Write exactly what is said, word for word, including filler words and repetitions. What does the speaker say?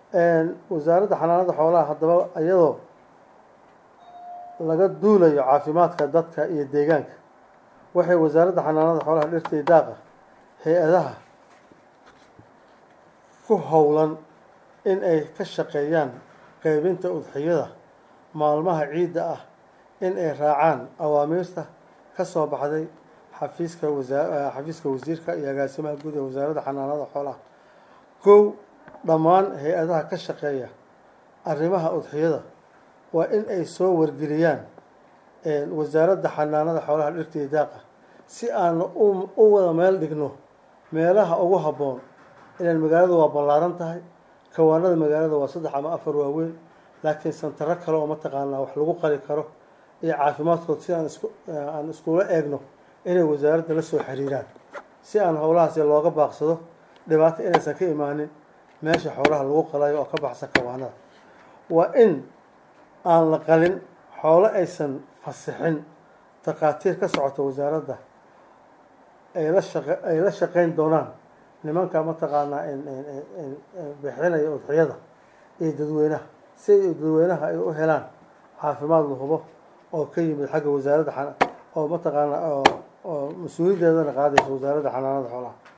wasaaradda xanaanada xoolaha haddaba iyadoo laga duulayo caafimaadka dadka iyo deegaanka waxay wasaaradda xanaanada xoolaha dhirta iyo daaqa hay-adaha ku howlan in ay ka shaqeeyaan qaybinta udxiyada maalmaha ciidda ah in ay raacaan awaamiirta ka soo baxday xafiiska wasaa xafiiska wasiirka iyo agaasimaha guud ee wasaaradda xanaanada xoolaha kow dhammaan hay-adaha ka shaqeeya arrimaha udxiyada waa in ay soo wargeliyaan wasaaradda xanaanada xoolaha dhirta iyo daaqa si aan u wada meel dhigno meelaha ugu habboon ilaan magaalada waa ballaaran tahay kawaanada magaalada waa saddex ama afar waaweyn laakiin santaro kale oo mataqaanaa wax lagu qali karo iyo caafimaadkood si aan isku aan iskula eegno inay wasaaradda la soo xiriiraan si aan howlahaasi looga baaqsado dhibaato inaysan ka imaanin meesha xoolaha lagu qalayo oo ka baxsan kawaanada waa in aan la qalin xoolo aysan fasixin takhaatiir ka socota wasaaradda ay la shaqe ay la shaqeyn doonaan nimanka mataqaanaa bixinaya udxiyada iyo dadweynaha si ay dadweynaha ay u helaan caafimaad la hubo oo ka yimid xagga wasaaradda oo mataqaanaa oo mas-uuliyaddeedana qaadaysa wasaaradda xanaanada xoolaha